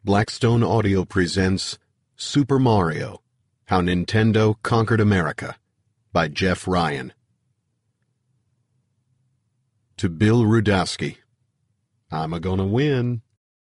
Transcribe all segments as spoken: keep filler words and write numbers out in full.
Blackstone Audio presents Super Mario: How Nintendo Conquered America by Jeff Ryan. To Bill Rudowski, I'm a-gonna win.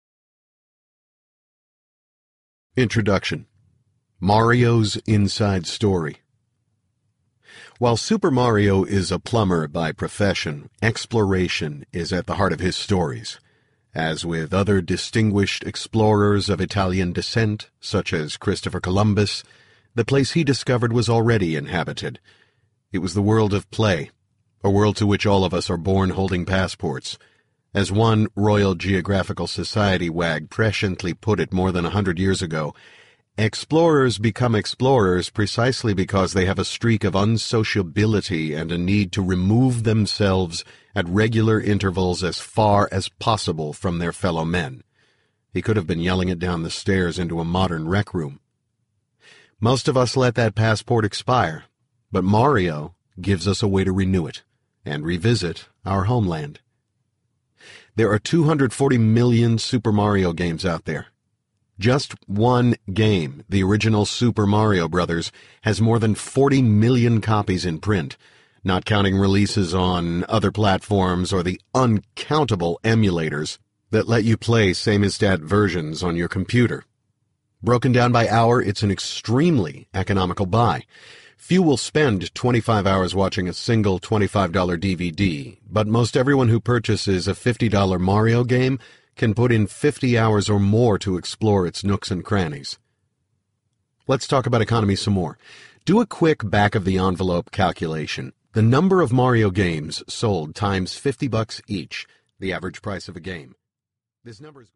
Introduction. Mario's Inside Story. While Super Mario is a plumber by profession, exploration is at the heart of his stories. As with other distinguished explorers of Italian descent, such as Christopher Columbus, the place he discovered was already inhabited. It was the world of play, a world to which all of us are born holding passports. As one Royal Geographical Society wag presciently put it more than a hundred years ago, explorers become explorers precisely because they have a streak of unsociability and a need to remove themselves at regular intervals as far as possible from their fellow men. He could have been yelling it down the stairs into a modern rec room. Most of us let that passport expire, but Mario gives us a way to renew it and revisit our homeland. There are two hundred forty million Super Mario games out there. Just one game, the original Super Mario Brothers, has more than forty million copies in print, not counting releases on other platforms or the uncountable emulators that let you play same-as-dat versions on your computer. Broken down by hour, it's an extremely economical buy. Few will spend twenty-five hours watching a single twenty-five dollar D V D, but most everyone who purchases a fifty dollar Mario game can put in fifty hours or more to explore its nooks and crannies. Let's talk about economy some more. Do a quick back-of-the-envelope calculation. The number of Mario games sold times fifty bucks each, the average price of a game. This number is